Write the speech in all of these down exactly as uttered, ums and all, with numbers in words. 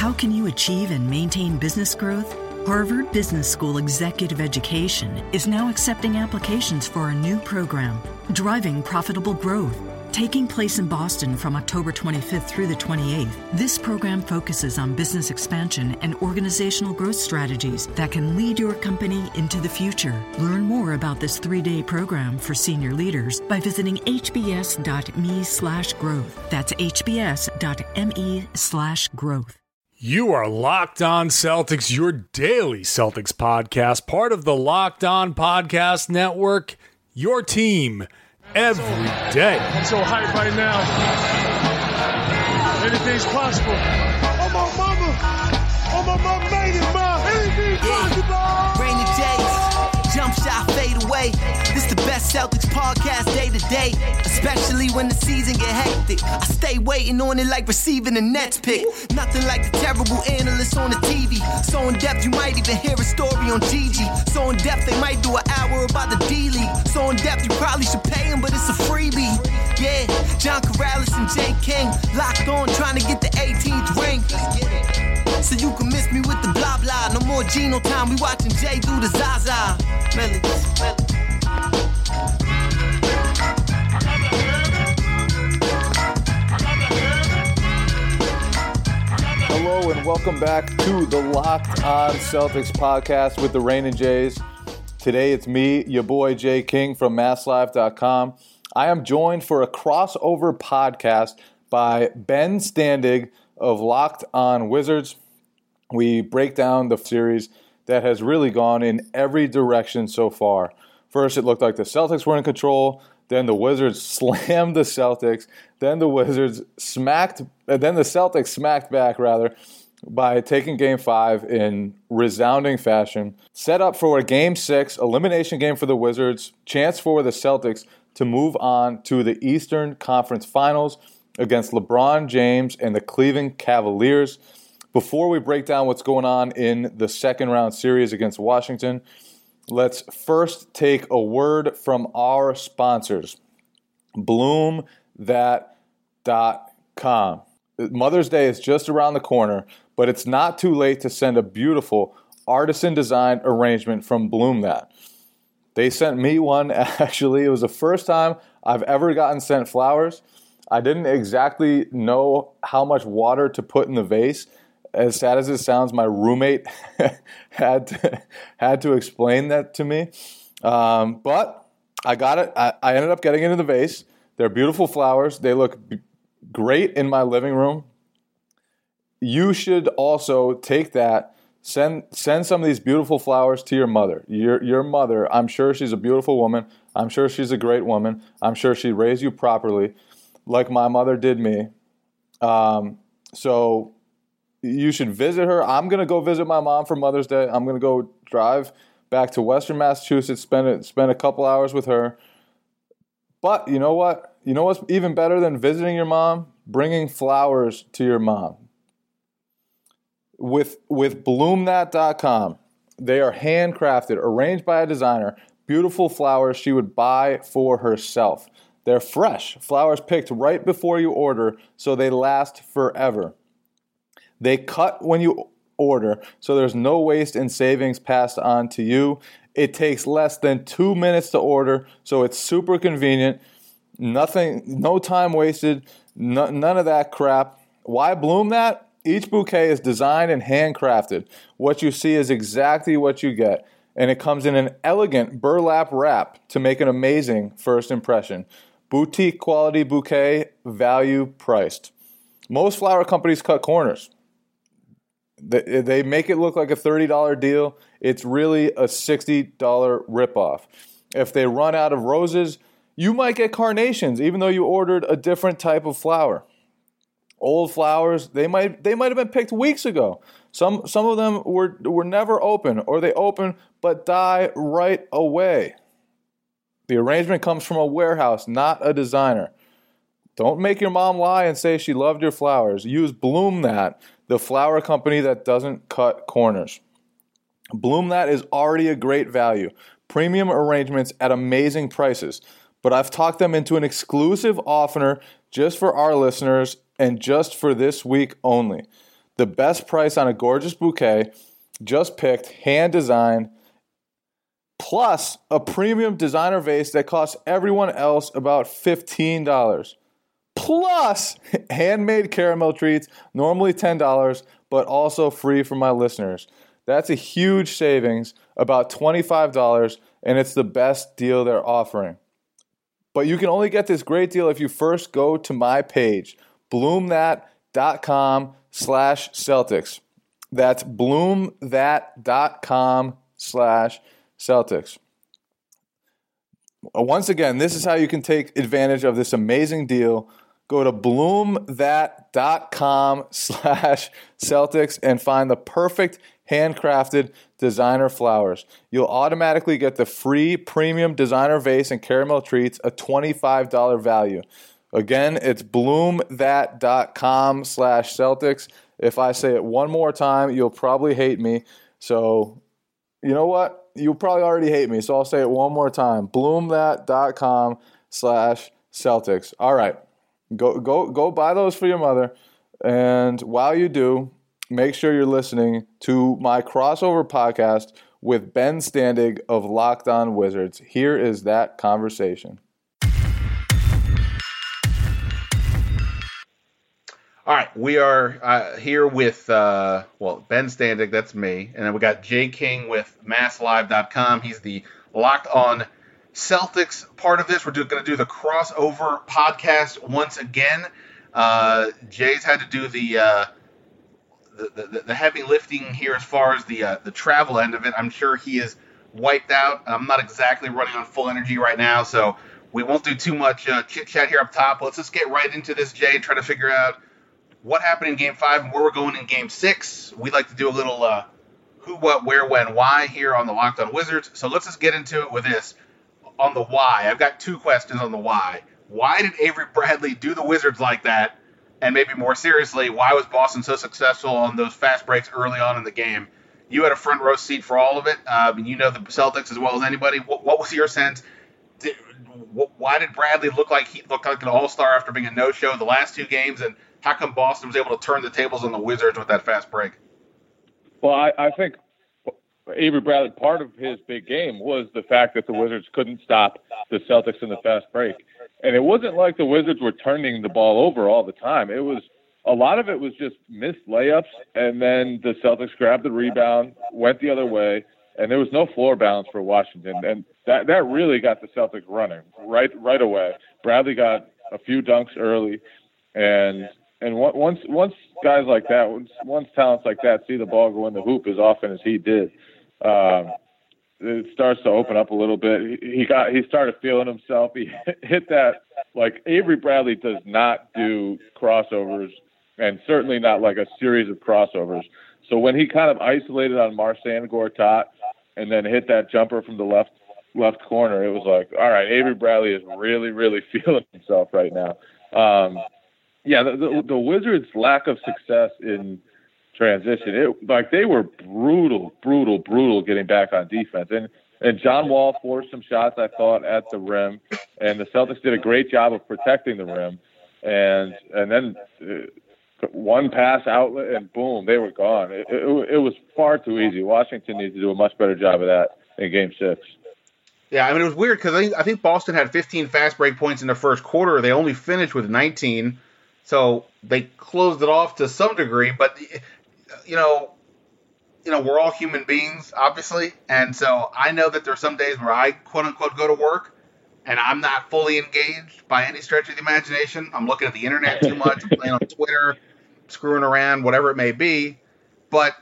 How can you achieve and maintain business growth? Harvard Business School Executive Education is now accepting applications for a new program, Driving Profitable Growth. Taking place in Boston from October twenty-fifth through the twenty-eighth, this program focuses on business expansion and organizational growth strategies that can lead your company into the future. Learn more about this three-day program for senior leaders by visiting hbs.me slash growth. That's hbs.me slash growth. You are Locked On Celtics, your daily Celtics podcast, part of the Locked On Podcast Network, your team every day. I'm so hyped right now. Anything's possible. Oh, my mama. Oh, my mama made it, ma. Anything's possible. Rainy days, jump shot, fade away. This the best Celtics podcast day to day, especially when the season get hectic. I stay waiting on it like receiving a Nets pick. Nothing like the terrible analysts on the T V. So in depth, you might even hear a story on Gigi. So in depth, they might do an hour about the D-League. So in depth, you probably should pay him, but it's a freebie. Yeah, John Corrales and Jay King locked on, trying to get the eighteenth ring. So you can miss me with the blah blah. No more Geno time, we watching Jay do the Zaza. Melly, melly. Hello and welcome back to the Locked On Celtics podcast with the Rain and Jays. Today it's me, your boy Jay King from mass live dot com. I am joined for a crossover podcast by Ben Standig of Locked On Wizards. We break down the series that has really gone in every direction so far. First, it looked like the Celtics were in control. Then the Wizards slammed the Celtics. Then the Wizards smacked, uh, then the Celtics smacked back, rather, by taking Game five in resounding fashion. Set up for a Game six, elimination game for the Wizards. Chance for the Celtics to move on to the Eastern Conference Finals against LeBron James and the Cleveland Cavaliers. Before we break down what's going on in the second round series against Washington, let's first take a word from our sponsors, bloom that dot com. Mother's Day is just around the corner, but it's not too late to send a beautiful artisan-designed arrangement from Bloom That. They sent me one, actually. It was the first time I've ever gotten sent flowers. I didn't exactly know how much water to put in the vase. As sad as it sounds, my roommate had to, had to explain that to me. Um, but I got it. I, I ended up getting into the vase. They're beautiful flowers. They look b- great in my living room. You should also take that. Send send some of these beautiful flowers to your mother. Your your mother, I'm sure she's a beautiful woman. I'm sure she's a great woman. I'm sure she raised you properly, like my mother did me. Um, so you should visit her. I'm going to go visit my mom for Mother's Day. I'm going to go drive back to Western Massachusetts, spend a, spend a couple hours with her. But you know what? You know what's even better than visiting your mom? Bringing flowers to your mom. With with bloom that dot com, they are handcrafted, arranged by a designer, beautiful flowers she would buy for herself. They're fresh, flowers picked right before you order, so they last forever. They cut when you order, so there's no waste and savings passed on to you. It takes less than two minutes to order, so it's super convenient. Nothing, no time wasted, no, none of that crap. Why bloom that? Each bouquet is designed and handcrafted. What you see is exactly what you get, and it comes in an elegant burlap wrap to make an amazing first impression. Boutique quality bouquet, value priced. Most flower companies cut corners. They, they make it look like a thirty dollars deal. It's really a sixty dollars ripoff. If they run out of roses, you might get carnations, even though you ordered a different type of flower. Old flowers, they might they might have been picked weeks ago. Some some of them were were never open, or they open but die right away. The arrangement comes from a warehouse, not a designer. Don't make your mom lie and say she loved your flowers. Use Bloom That, the flower company that doesn't cut corners. Bloom That is already a great value. Premium arrangements at amazing prices. But I've talked them into an exclusive offer just for our listeners and just for this week only. the best price on a gorgeous bouquet, just picked, hand-designed, plus a premium designer vase that costs everyone else about fifteen dollars. Plus handmade caramel treats, normally ten dollars, but also free for my listeners. That's a huge savings, about twenty-five dollars, and it's the best deal they're offering. But you can only get this great deal if you first go to my page, bloomthat.com slash Celtics. That's bloomthat.com slash Celtics. Once again, this is how you can take advantage of this amazing deal. Go to bloomthat.com slash Celtics and find the perfect handcrafted designer flowers. You'll automatically get the free premium designer vase and caramel treats, a twenty-five dollars value. Again, it's bloomthat.com slash Celtics. If I say it one more time, you'll probably hate me. So, you know what? You'll probably already hate me, so I'll say it one more time. bloomthat.com slash Celtics. All right. Go go go buy those for your mother. And while you do, make sure you're listening to my crossover podcast with Ben Standig of Locked On Wizards. Here is that conversation. All right, we are uh, here with, uh, well, Ben Standig, that's me, and then we got Jay King with mass live dot com. He's the Locked On Celtics part of this. We're going to do the crossover podcast once again. Uh, Jay's had to do the, uh, the, the the heavy lifting here as far as the uh, the travel end of it. I'm sure he is wiped out. I'm not exactly running on full energy right now, so we won't do too much uh, chit-chat here up top. Let's just get right into this, Jay, and try to figure out what happened in Game five and where we're going in Game six. We like to do a little uh, who, what, where, when, why here on the Locked On Wizards. So let's just get into it with this. On the why, I've got two questions on the why. Why did Avery Bradley do the Wizards like that? And maybe more seriously, why was Boston so successful on those fast breaks early on in the game? You had a front row seat for all of it. Um, you know the Celtics as well as anybody. What, what was your sense? Did, why did Bradley look like he looked like an all-star after being a no-show the last two games? And how come Boston was able to turn the tables on the Wizards with that fast break? Well, I, I think Avery Bradley, part of his big game was the fact that the Wizards couldn't stop the Celtics in the fast break. And it wasn't like the Wizards were turning the ball over all the time. It was a lot of it was just missed layups, and then the Celtics grabbed the rebound, went the other way, and there was no floor balance for Washington. And that that really got the Celtics running right right away. Bradley got a few dunks early, and and once once guys like that, once, once talents like that see the ball go in the hoop as often as he did, um, it starts to open up a little bit. He, he got he started feeling himself. He hit that like Avery Bradley does not do crossovers, and certainly not like a series of crossovers. So when he kind of isolated on Marcin Gortat and then hit that jumper from the left left corner, it was like, all right, Avery Bradley is really, really feeling himself right now. Um, yeah, the, the, the Wizards' lack of success in transition, it, like they were brutal, brutal, brutal getting back on defense. And and John Wall forced some shots, I thought, at the rim, and the Celtics did a great job of protecting the rim. And and then uh, one pass outlet, and boom, they were gone. It, it, it was far too easy. Washington needs to do a much better job of that in Game Six. Yeah, I mean, it was weird because I think, I think Boston had fifteen fast break points in the first quarter. They only finished with nineteen, so they closed it off to some degree. But you know, you know, we're all human beings, obviously, and so I know that there are some days where I quote unquote go to work and I'm not fully engaged by any stretch of the imagination. I'm looking at the internet too much, I'm playing on Twitter, screwing around, whatever it may be. But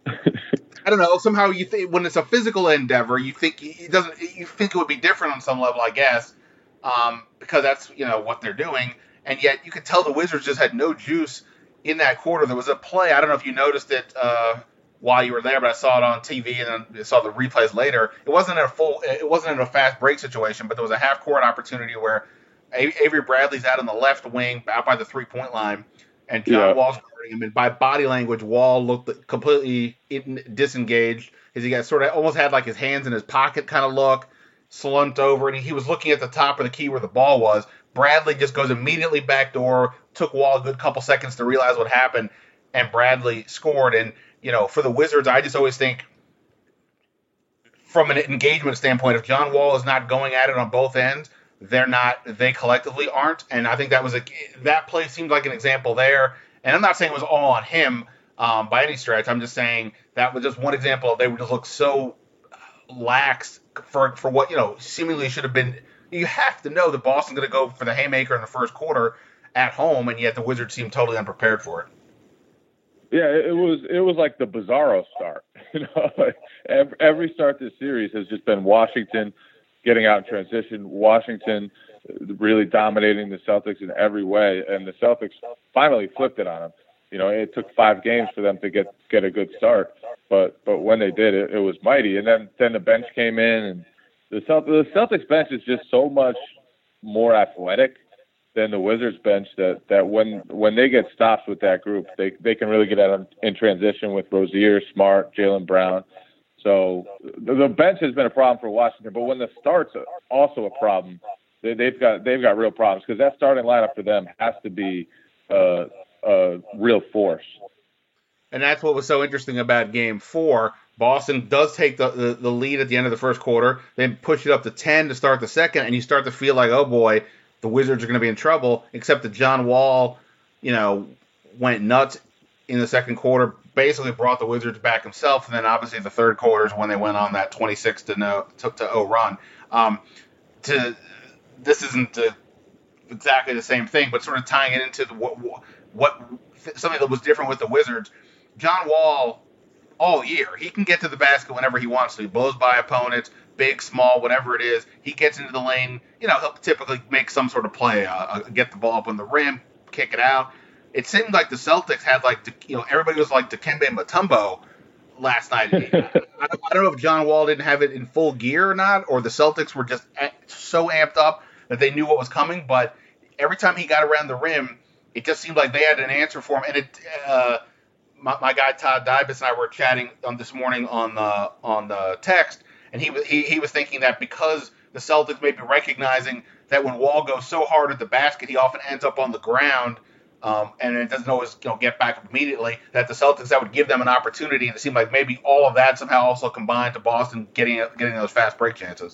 I don't know. Somehow you think when it's a physical endeavor, you think it doesn't. You think it would be different on some level, I guess, um, because that's you know what they're doing. And yet you could tell the Wizards just had no juice in that quarter. There was a play. I don't know if you noticed it uh, while you were there, but I saw it on T V and then saw the replays later. It wasn't in a full. It wasn't in a fast break situation, but there was a half court opportunity where Avery Bradley's out on the left wing, out by the three point line, and John Yeah. Wall's guarding him. And by body language, Wall looked completely in, disengaged. As he got sort of almost had like his hands in his pocket kind of look, slumped over, and he, he was looking at the top of the key where the ball was. Bradley just goes immediately back door, took Wall a good couple seconds to realize what happened. and Bradley scored. And, you know, for the Wizards, I just always think from an engagement standpoint, if John Wall is not going at it on both ends, they're not, they collectively aren't. And I think that was a, that play seemed like an example there. And I'm not saying it was all on him um, by any stretch. I'm just saying that was just one example. They would just look so lax for, for what, you know, seemingly should have been. You have to know that Boston's going to go for the haymaker in the first quarter at home, and yet the Wizards seem totally unprepared for it. Yeah, it was it was like the Bizarro start. You know, like every, every start this series has just been Washington getting out in transition, Washington really dominating the Celtics in every way, and the Celtics finally flipped it on them. You know, it took five games for them to get get a good start, but but when they did, it, it was mighty. And then then the bench came in, and the Celt- the Celtics bench is just so much more athletic than the Wizards bench that, that when when they get stops with that group, they they can really get out in transition with Rozier, Smart, Jaylen Brown. So the, the bench has been a problem for Washington, but when the start's also a problem, they, they've got they've got real problems because that starting lineup for them has to be uh, a real force. And that's what was so interesting about Game Four. Boston does take the, the, the lead at the end of the first quarter, then push it up to ten to start the second, and you start to feel like, oh boy, the Wizards are going to be in trouble, except that John Wall, you know, went nuts in the second quarter, basically brought the Wizards back himself, and then obviously the third quarter is when they went on that twenty-six to no to oh run. Um, to this isn't the, exactly the same thing, but sort of tying it into the, what, what something that was different with the Wizards. John Wall, all year, he can get to the basket whenever he wants to. He blows by opponents, big, small, whatever it is. He gets into the lane. You know, he'll typically make some sort of play, uh, uh, get the ball up on the rim, kick it out. It seemed like the Celtics had like, you know, everybody was like Dikembe Mutombo last night. I, don't, I don't know if John Wall didn't have it in full gear or not, or the Celtics were just so amped up that they knew what was coming. But every time he got around the rim, it just seemed like they had an answer for him. And it, uh, my, my guy Todd Dybus and I were chatting on this morning on the on the text, and he was he, he was thinking that because the Celtics may be recognizing that when Wall goes so hard at the basket, he often ends up on the ground. Um, and it doesn't always, you know, get back up immediately, that the Celtics, that would give them an opportunity, and it seemed like maybe all of that somehow also combined to Boston getting getting those fast break chances.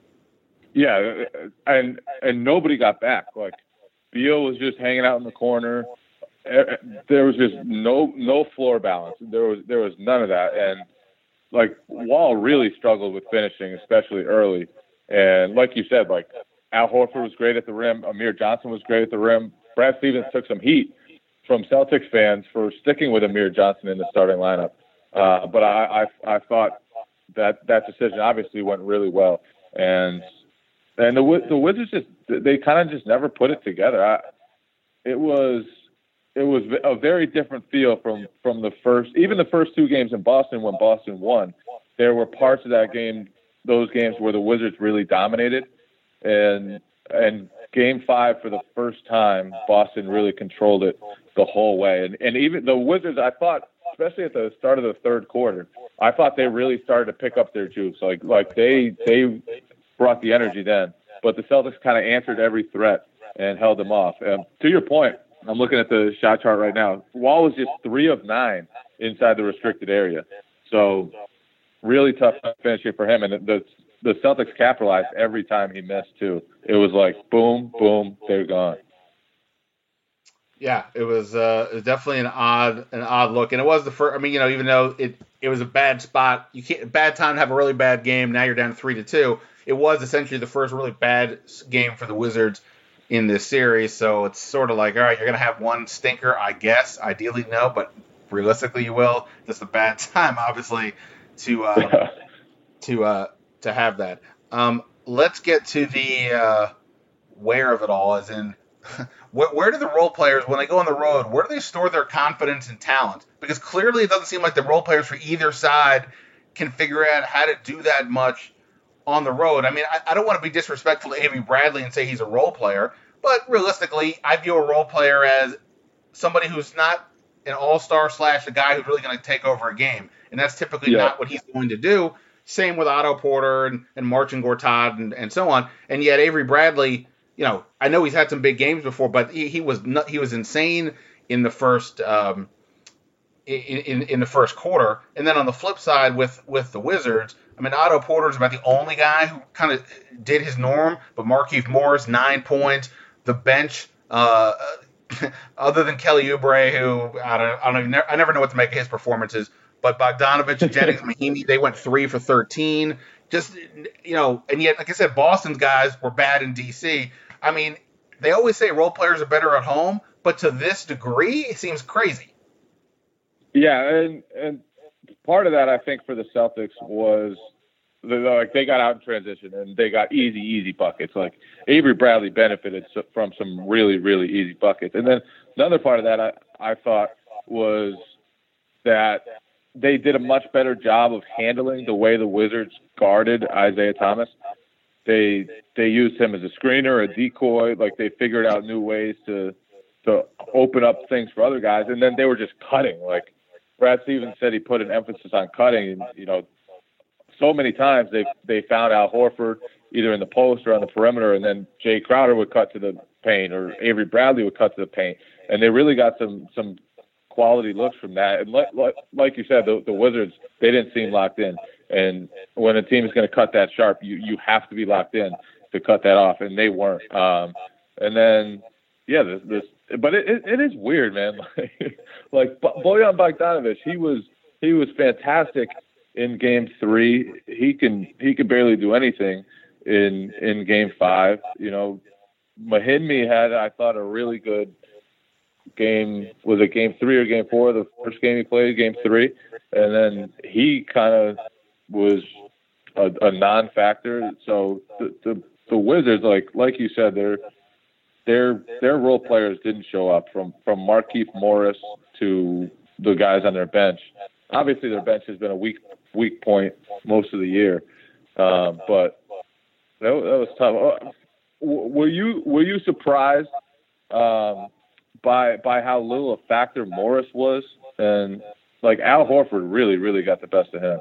Yeah, and and nobody got back. Like, Beal was just hanging out in the corner. There was just no no floor balance. There was there was none of that, and like Wall really struggled with finishing, especially early. And like you said, like Al Horford was great at the rim, Amir Johnson was great at the rim. Brad Stevens took some heat from Celtics fans for sticking with Amir Johnson in the starting lineup. Uh, but I, I, I thought that that decision obviously went really well. And and the the Wizards just they kind of just never put it together. I, it was it was a very different feel from from the first, even the first two games in Boston when Boston won. There were parts of that game, those games where the Wizards really dominated, and and. Game five, for the first time, Boston really controlled it the whole way. And, and even the Wizards, I thought, especially at the start of the third quarter, I thought they really started to pick up their juice. Like like they they brought the energy then. But the Celtics kind of answered every threat and held them off. And to your point, I'm looking at the shot chart right now. Wall was just three of nine inside the restricted area. So really tough finishing for him. And the the Celtics capitalized every time he missed, too. It was like, boom, boom, they're gone. Yeah, it was, uh, it was definitely an odd an odd look. And it was the first, I mean, you know, even though it, it was a bad spot, you can't, bad time to have a really bad game, now you're down three to two. It was essentially the first really bad game for the Wizards in this series. So it's sort of like, all right, you're going to have one stinker, I guess. Ideally, no, but realistically you will. Just a bad time, obviously, to uh, to uh, to have that. Um, let's get to the uh, where of it all, as in where, where do the role players, when they go on the road, where do they store their confidence and talent? Because clearly it doesn't seem like the role players for either side can figure out how to do that much on the road. I mean, I, I don't want to be disrespectful to Avery Bradley and say he's a role player, but realistically, I view a role player as somebody who's not an all-star slash a guy who's really going to take over a game. And that's typically yeah. not what he's going to do. Same with Otto Porter and, and Marcin Gortat and, and so on. And yet Avery Bradley, you know, I know he's had some big games before, but he, he was not, he was insane in the first um, in, in in the first quarter. And then on the flip side with with the Wizards, I mean, Otto Porter's about the only guy who kind of did his norm, but Markieff Morris, nine points. The bench, uh, other than Kelly Oubre, who I don't, I don't even, I never know what to make of his performances, but Bogdanovich, Jennings, Mahinmi, they went three for thirteen. Just, you know, and yet, like I said, Boston's guys were bad in D C. I mean, they always say role players are better at home, but to this degree, it seems crazy. Yeah, and and part of that, I think, for the Celtics was the, like they got out in transition and they got easy, easy buckets. Like Avery Bradley benefited from some really, really easy buckets. And then another part of that, I, I thought, was that they did a much better job of handling the way the Wizards guarded Isaiah Thomas. They they used him as a screener, a decoy. Like they figured out new ways to to open up things for other guys, and then they were just cutting. Like Brad Stevens said, he put an emphasis on cutting. And, you know, so many times they they found Al Horford either in the post or on the perimeter, and then Jay Crowder would cut to the paint, or Avery Bradley would cut to the paint, and they really got some some. quality looks from that. And like, like, like you said, the, the Wizards, they didn't seem locked in. And when a team is going to cut that sharp, you, you have to be locked in to cut that off, and they weren't. Um, and then, yeah, this, this but it, it, it is weird, man. Like, like Bojan Bogdanović, he was he was fantastic in Game Three. He can he can barely do anything in in Game Five. You know, Mahinmi had, I thought, a really good game. Was it game three or game four? The first game he played, game three, and then he kind of was a, a non-factor. So the, the the Wizards, like like you said, their their their role players didn't show up, from from Markieff Morris to the guys on their bench. Obviously, their bench has been a weak weak point most of the year, um, but that, that was tough. Were you were you surprised Um, by by how little a factor Morris was? And like Al Horford really, really got the best of him.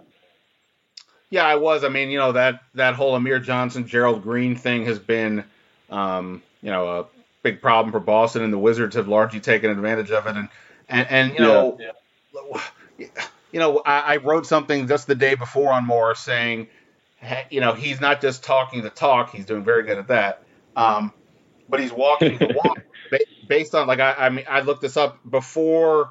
Yeah, I was. I mean, you know, that, that whole Amir Johnson, Gerald Green thing has been, um, you know, a big problem for Boston, and the Wizards have largely taken advantage of it. And, and, and you know, yeah. you know, I, I wrote something just the day before on Morris saying, you know, he's not just talking the talk, he's doing very good at that. Um, but he's walking the walk. Based on, like, I, I mean, I looked this up before,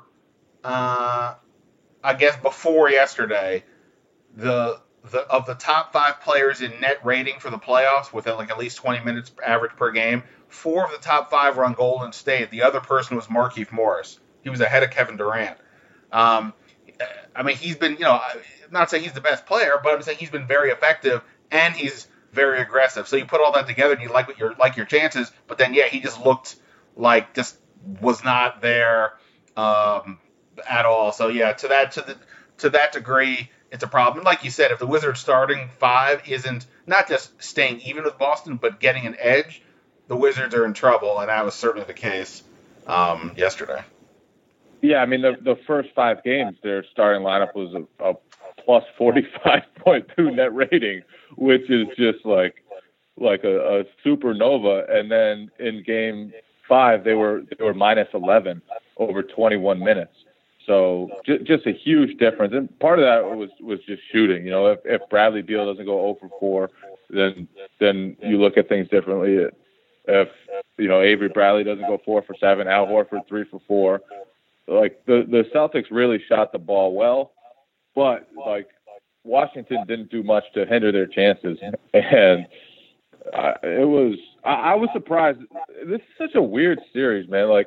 uh, I guess before yesterday, the the of the top five players in net rating for the playoffs with like at least twenty minutes average per game, four of the top five were on Golden State. The other person was Markieff Morris. He was ahead of Kevin Durant. Um, I mean, he's been, you know, I'm not saying he's the best player, but I'm saying he's been very effective and he's very aggressive. So you put all that together and you like what your like your chances, but then yeah, he just looked like just was not there um, at all. So yeah, to that to the to that degree, it's a problem. Like you said, if the Wizards starting five isn't not just staying even with Boston, but getting an edge, the Wizards are in trouble, and that was certainly the case um, yesterday. Yeah, I mean the the first five games, their starting lineup was a, a plus forty-five point two net rating, which is just like like a, a supernova. And then in game five, they were they were minus eleven over twenty-one minutes. So j- just a huge difference. And part of that was, was just shooting. You know, if, if Bradley Beal doesn't go zero for four, then then you look at things differently. If, you know, Avery Bradley doesn't go four for seven, Al Horford three for four. Like the, the Celtics really shot the ball well, but like Washington didn't do much to hinder their chances. And uh, it was, I, I was surprised. This is such a weird series, man. Like,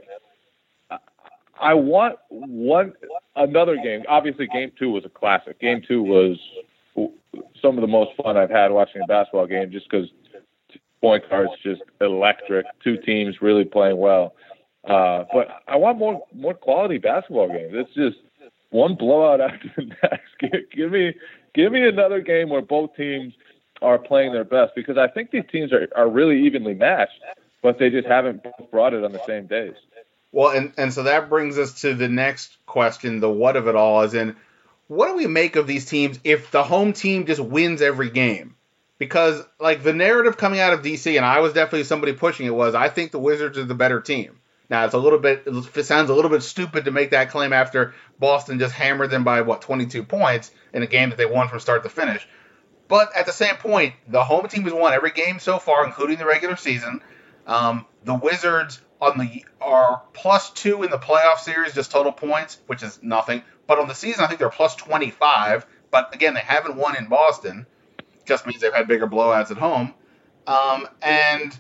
I want one another game. Obviously, game two was a classic. Game two was some of the most fun I've had watching a basketball game, just because point guards just electric. Two teams really playing well. Uh, but I want more more quality basketball games. It's just one blowout after the next. Give, give me give me another game where both teams are playing their best, because I think these teams are, are really evenly matched, but they just haven't brought it on the same days. Well, and, and so that brings us to the next question, the what of it all, as in, what do we make of these teams if the home team just wins every game? Because, like, the narrative coming out of D C, and I was definitely somebody pushing it, was I think the Wizards are the better team. Now, it's a little bit, it sounds a little bit stupid to make that claim after Boston just hammered them by, what, twenty-two points in a game that they won from start to finish. But at the same point, the home team has won every game so far, including the regular season. Um, the Wizards on the are plus two in the playoff series, just total points, which is nothing. But on the season, I think they're plus twenty-five. But again, they haven't won in Boston. Just means they've had bigger blowouts at home. Um, and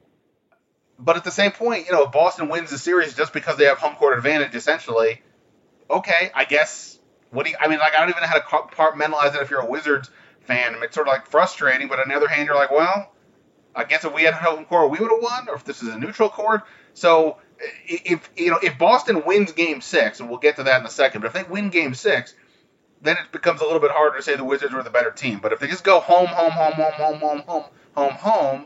but at the same point, you know, if Boston wins the series just because they have home court advantage, essentially, okay, I guess. What do you, I mean, like I don't even know how to compartmentalize it if you're a Wizards fan. It's sort of like frustrating, but on the other hand, you're like, well, I guess if we had home court, we would have won, or if this is a neutral court. So if you know if Boston wins Game Six, and we'll get to that in a second, but if they win Game Six, then it becomes a little bit harder to say the Wizards were the better team. But if they just go home, home, home, home, home, home, home, home, home,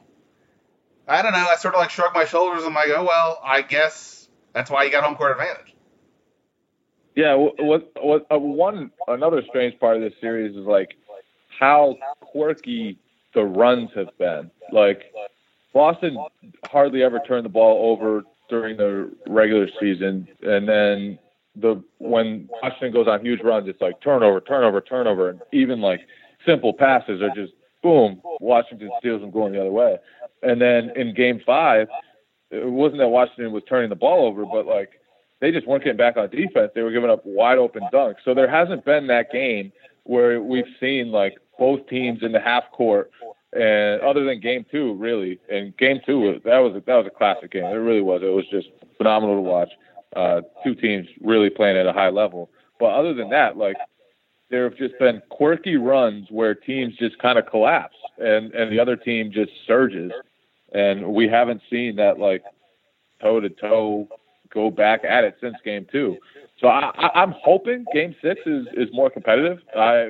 I don't know. I sort of like shrug my shoulders and I'm like, oh well, I guess that's why you got home court advantage. Yeah, what what uh, one another strange part of this series is like how quirky the runs have been. Like Boston hardly ever turned the ball over during the regular season, and then the when Washington goes on huge runs, it's like turnover, turnover, turnover, and even like simple passes are just boom, Washington steals them going the other way. And then in Game Five, it wasn't that Washington was turning the ball over, but like they just weren't getting back on defense. They were giving up wide open dunks. So there hasn't been that game where we've seen like both teams in the half court. And other than Game Two, really, and Game Two, that was a, that was a classic game. It really was. It was just phenomenal to watch. Uh, two teams really playing at a high level. But other than that, like there have just been quirky runs where teams just kind of collapse, and and the other team just surges. And we haven't seen that like toe to toe go back at it since Game Two. So I, I, I'm hoping Game Six is is more competitive. I.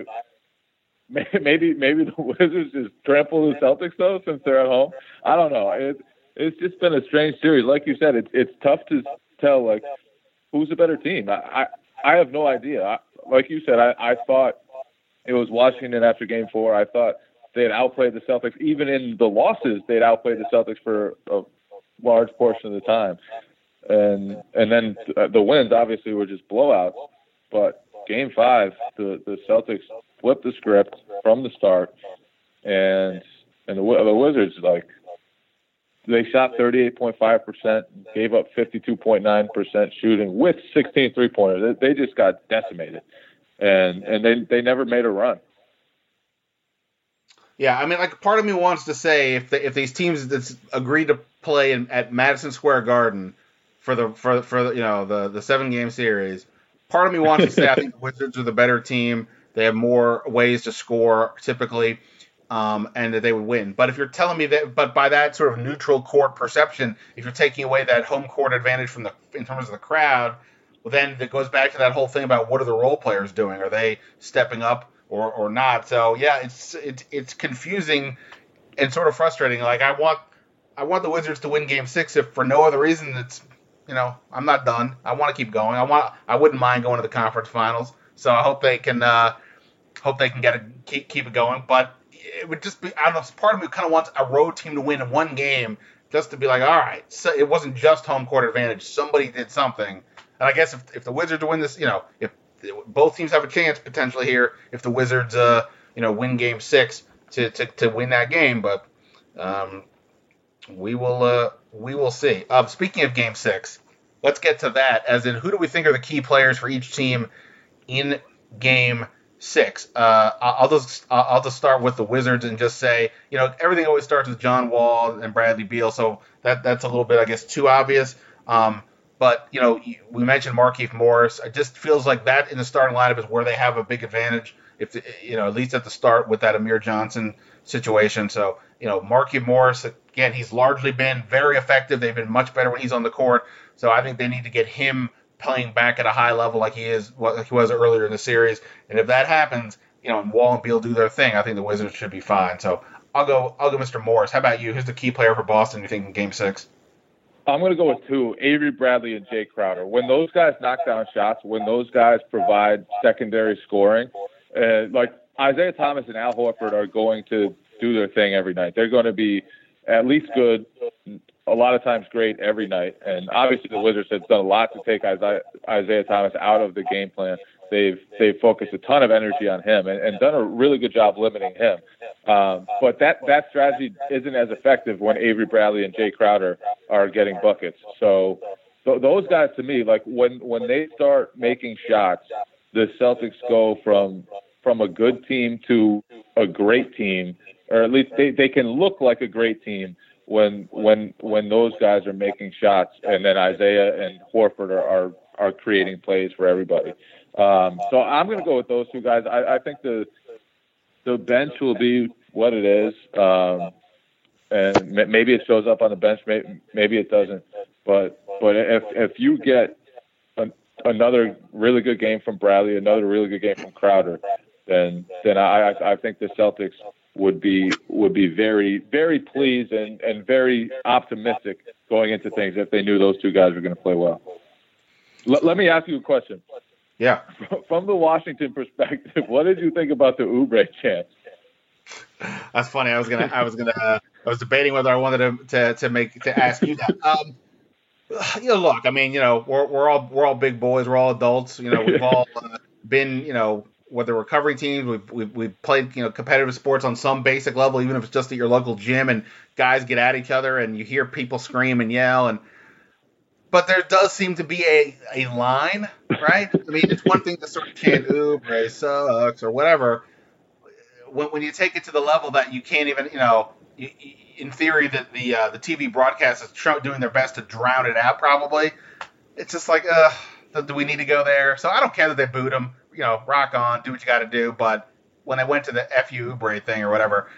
Maybe maybe the Wizards just trample the Celtics though since they're at home. I don't know. It it's just been a strange series. Like you said, it's it's tough to tell like who's a better team. I I, I have no idea. I, like you said, I, I thought it was Washington after Game Four. I thought they had outplayed the Celtics. Even in the losses, they'd outplayed the Celtics for a large portion of the time. And and then the wins obviously were just blowouts. But Game Five, the the Celtics flipped the script from the start, and and the the Wizards like they shot thirty-eight point five percent, gave up fifty-two point nine percent shooting with sixteen three-pointers. They just got decimated, and and they they never made a run. Yeah, I mean, like part of me wants to say if the, if these teams that's agreed to play in, at Madison Square Garden for the for for you know the the seven game series, part of me wants to say I think the Wizards are the better team. They have more ways to score typically, um, and that they would win. But if you're telling me that, but by that sort of neutral court perception, if you're taking away that home court advantage from the in terms of the crowd, well, then it goes back to that whole thing about what are the role players doing? Are they stepping up or, or not? So yeah, it's it's it's confusing and sort of frustrating. Like I want I want the Wizards to win Game Six if for no other reason. It's you know I'm not done. I want to keep going. I want I wouldn't mind going to the conference finals. So I hope they can. Uh, Hope they can get it, keep keep it going, but it would just be I don't know. Part of me kind of wants a road team to win one game just to be like, all right, so it wasn't just home court advantage. Somebody did something, and I guess if if the Wizards win this, you know, if both teams have a chance potentially here, if the Wizards, uh, you know, win Game Six to to, to win that game, but um, we will uh, we will see. Uh, speaking of Game Six, let's get to that. As in, who do we think are the key players for each team in Game Six? Uh, I'll just I'll just start with the Wizards and just say, you know, everything always starts with John Wall and Bradley Beal, so that that's a little bit, I guess, too obvious. Um, but you know, we mentioned Markieff Morris. It just feels like that in the starting lineup is where they have a big advantage. If the, you know, at least at the start with that Amir Johnson situation. So you know, Markieff Morris again, he's largely been very effective. They've been much better when he's on the court. So I think they need to get him playing back at a high level like he is, like he was earlier in the series. And if that happens, you know, and Wall and Beal do their thing, I think the Wizards should be fine. So I'll go, I'll go Mister Morris. How about you? Who's the key player for Boston, you think, in Game Six? I'm going to go with two, Avery Bradley and Jay Crowder. When those guys knock down shots, when those guys provide secondary scoring, uh, like Isaiah Thomas and Al Horford are going to do their thing every night. They're going to be at least good, a lot of times great every night. And obviously the Wizards have done a lot to take Isaiah, Isaiah Thomas out of the game plan. They've they've focused a ton of energy on him and, and done a really good job limiting him. Um, but that, that strategy isn't as effective when Avery Bradley and Jay Crowder are getting buckets. So th- those guys, to me, like when, when they start making shots, the Celtics go from from a good team to a great team, or at least they, they can look like a great team when when when those guys are making shots, and then Isaiah and Horford are are, are creating plays for everybody. Um, so I'm going to go with those two guys. I, I think the the bench will be what it is, um, and maybe it shows up on the bench, maybe, maybe it doesn't. But but if if you get an, another really good game from Bradley, another really good game from Crowder, then then I I think the Celtics would be would be very very pleased and, and very optimistic going into things if they knew those two guys were going to play well. L- let me ask you a question. Yeah. From the Washington perspective, what did you think about the Oubre chant? That's funny. I was gonna I was gonna uh, I was debating whether I wanted to to, to make to ask you that. Um, you know, look, I mean, you know, we're we're all we're all big boys, we're all adults. You know, we've all uh, been, you know, whether we're covering teams, we've, we've, we've played, you know, competitive sports on some basic level, even if it's just at your local gym and guys get at each other and you hear people scream and yell. And But there does seem to be a, a line, right? I mean, it's one thing to sort of chant, Oubre sucks or whatever. When, when you take it to the level that you can't even, you know, you, in theory that the uh, the T V broadcast is tr- doing their best to drown it out probably. It's just like, uh, do we need to go there? So I don't care that they booed him. You know, rock on, do what you got to do. But when I went to the F U Oubre thing or whatever,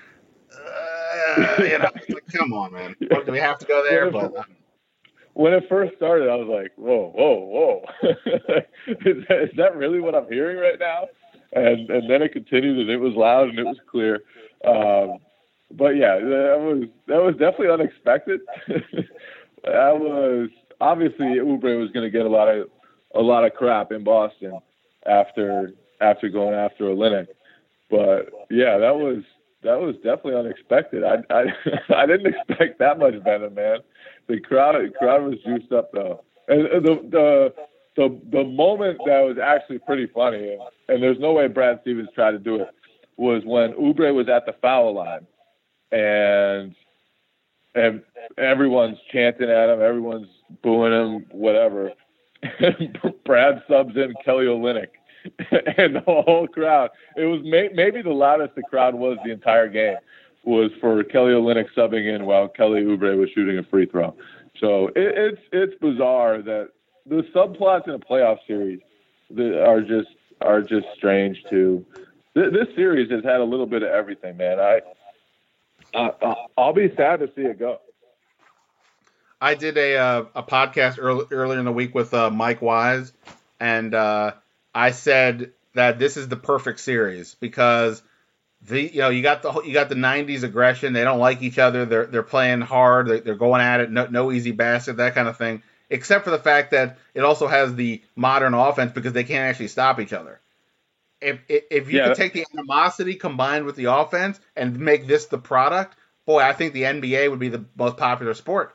uh, you know, like, come on, man. What, do we have to go there? But um, when it first started, I was like, whoa, whoa, whoa. is, that, is that really what I'm hearing right now? And and then it continued, and it was loud, and it was clear. Um, but, yeah, that was that was definitely unexpected. That was – obviously, Oubre was going to get a lot of a lot of crap in Boston after after going after Olynyk. But, yeah, that was that was definitely unexpected. I, I, I didn't expect that much venom, man. The crowd, the crowd was juiced up, though. And the the the, the moment that was actually pretty funny, and, and there's no way Brad Stevens tried to do it, was when Oubre was at the foul line, and and everyone's chanting at him, everyone's booing him, whatever. And Brad subs in Kelly Olynyk, and the whole crowd. It was may, maybe the loudest the crowd was the entire game. Was for Kelly Olynyk subbing in while Kelly Oubre was shooting a free throw. So it, it's it's bizarre that the subplots in a playoff series that are just are just strange too. Th- this series has had a little bit of everything, man. I uh, I'll be sad to see it go. I did a uh, a podcast early, earlier in the week with uh, Mike Wise, and uh, I said that this is the perfect series because. The you know you got the you got the nineties aggression. They don't like each other. They're they're playing hard. They're, they're going at it. No no easy basket. That kind of thing. Except for the fact that it also has the modern offense because they can't actually stop each other. If if, if you yeah. could take the animosity combined with the offense and make this the product, boy, I think the N B A would be the most popular sport.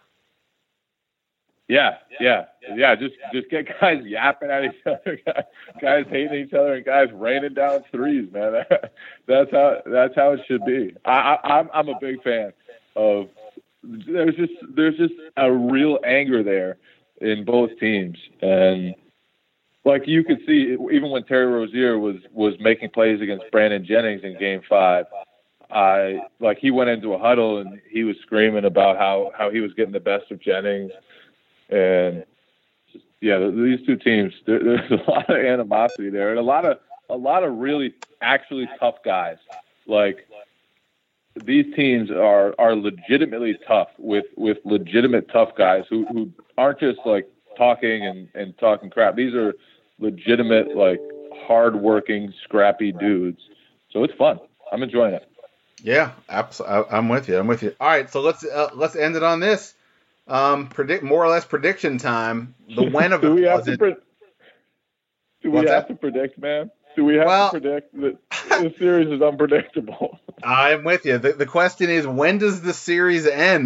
Yeah, yeah, yeah. Just just get guys yapping at each other, guys hating each other, and guys raining down threes, man. That's how that's how it should be. I, I, I'm I'm a big fan of. There's just there's just a real anger there in both teams, and like you could see, even when Terry Rozier was was making plays against Brandon Jennings in Game Five. I like he went into a huddle and he was screaming about how, how he was getting the best of Jennings. And just, yeah, these two teams, there, there's a lot of animosity there, and a lot of a lot of really actually tough guys. Like these teams are are legitimately tough with, with legitimate tough guys who, who aren't just like talking and, and talking crap. These are legitimate, like hardworking, scrappy dudes. So it's fun. I'm enjoying it. Yeah, absolutely. I'm with you. I'm with you. All right, so let's uh, let's end it on this. Um, predict more or less prediction time. The when of do it we have was to it, pre- do we have that? to predict, man? Do we have well, to predict that the series is unpredictable? I'm with you. The, the question is, when does the series end?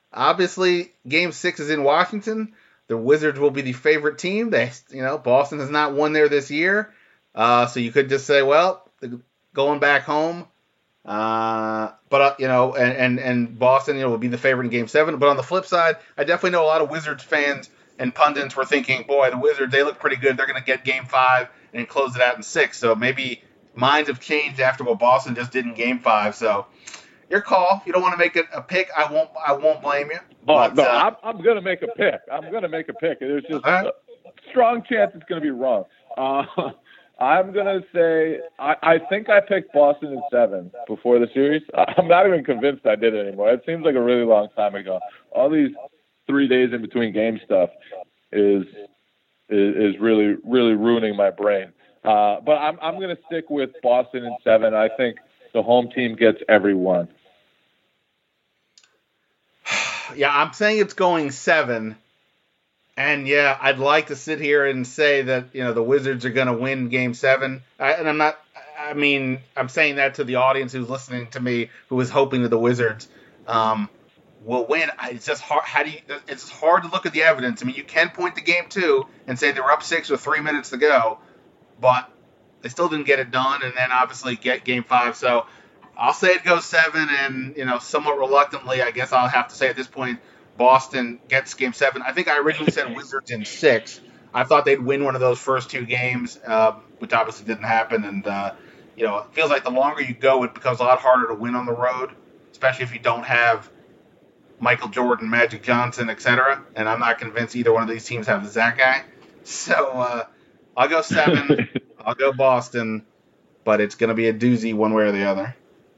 Obviously, Game Six is in Washington. The Wizards will be the favorite team. They, you know, Boston has not won there this year, uh, so you could just say, well, going back home. Uh, but uh, you know, and, and and Boston, you know, will be the favorite in Game Seven. But on the flip side, I definitely know a lot of Wizards fans and pundits were thinking, boy, the Wizards, they look pretty good. They're going to get Game Five and close it out in six. So maybe minds have changed after what Boston just did in Game Five. So your call. If you don't want to make it a pick, I won't. I won't blame you. But, oh no, uh, I'm, I'm going to make a pick. I'm going to make a pick. There's just right. a strong chance it's going to be wrong. Uh, I'm going to say I, I think I picked Boston in seven before the series. I'm not even convinced I did it anymore. It seems like a really long time ago. All these three days in between game stuff is is, is really really ruining my brain. Uh, but I'm I'm going to stick with Boston in seven. I think the home team gets every one. Yeah, I'm saying it's going seven. And, yeah, I'd like to sit here and say that, you know, the Wizards are going to win Game seven. I, and I'm not – I mean, I'm saying that to the audience who's listening to me who is hoping that the Wizards um, will win. I, it's just hard – how do you – it's hard to look at the evidence. I mean, you can point to Game two and say they were up six with three minutes to go, but they still didn't get it done and then obviously get Game five. So I'll say it goes seven, and, you know, somewhat reluctantly, I guess I'll have to say at this point, Boston gets Game seven. I think I originally said Wizards in six. I thought they'd win one of those first two games, uh, which obviously didn't happen. And, uh, you know, it feels like the longer you go, it becomes a lot harder to win on the road, especially if you don't have Michael Jordan, Magic Johnson, et cetera. And I'm not convinced either one of these teams have the Zach guy. So uh, I'll go seven. I'll go Boston, but it's going to be a doozy one way or the other.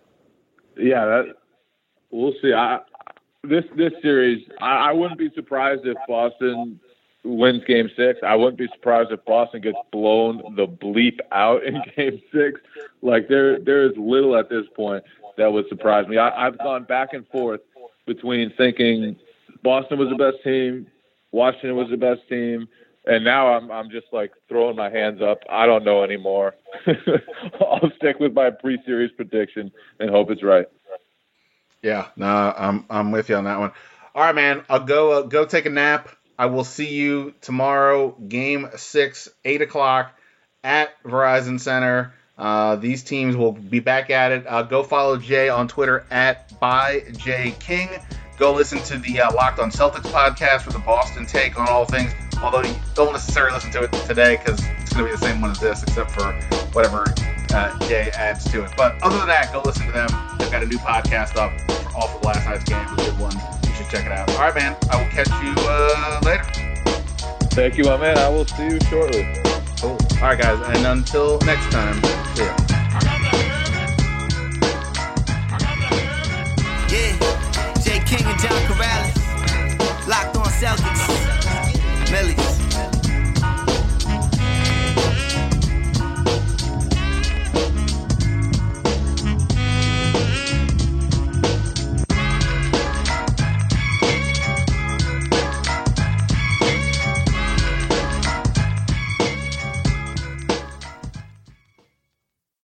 Yeah, that, we'll see. I, this this series, I, I wouldn't be surprised if Boston wins Game Six. I wouldn't be surprised if Boston gets blown the bleep out in Game Six. Like there there is little at this point that would surprise me. I, I've gone back and forth between thinking Boston was the best team, Washington was the best team, and now I'm I'm just like throwing my hands up. I don't know anymore. I'll stick with my pre-series prediction and hope it's right. Yeah, no, I'm I'm with you on that one. All right, man. I'll go uh, go take a nap. I will see you tomorrow, Game Six, eight o'clock at Verizon Center. Uh, these teams will be back at it. Uh, go follow Jay on Twitter at by J King. Go listen to the uh, Locked on Celtics podcast for the Boston take on all things. Although you don't necessarily listen to it today because it's going to be the same one as this, except for whatever uh, Jay adds to it. But other than that, go listen to them. They've got a new podcast up for off of last night's game. It was a good one. You should check it out. All right, man. I will catch you uh, later. Thank you, my man. I will see you shortly. Cool. All right, guys. And until next time, see ya.